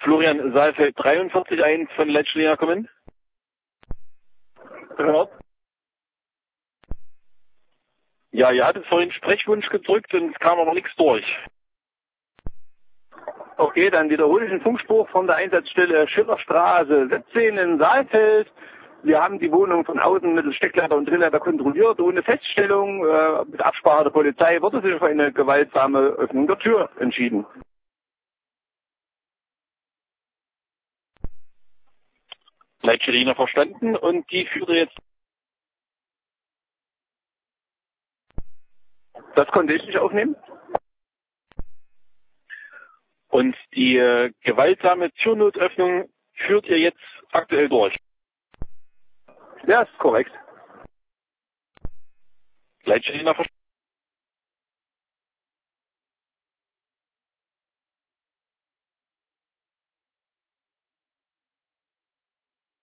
Florian Saalfeld 43 1 von Leitstelle kommen. Ja. Ja, ihr hattet vorhin Sprechwunsch gedrückt und es kam aber nichts durch. Okay, dann wiederhole ich den Funkspruch von der Einsatzstelle Schillerstraße 17 in Saalfeld. Wir haben die Wohnung von außen mittels Steckleiter und Drillleiter kontrolliert. Ohne Feststellung, mit Absprache der Polizei, wurde sich für eine gewaltsame Öffnung der Tür entschieden. Leitstelle verstanden und die führte jetzt. Das konnte ich nicht aufnehmen. Und die gewaltsame Türnotöffnung führt ihr jetzt aktuell durch. Ja, ist korrekt. Leitstelle verstanden.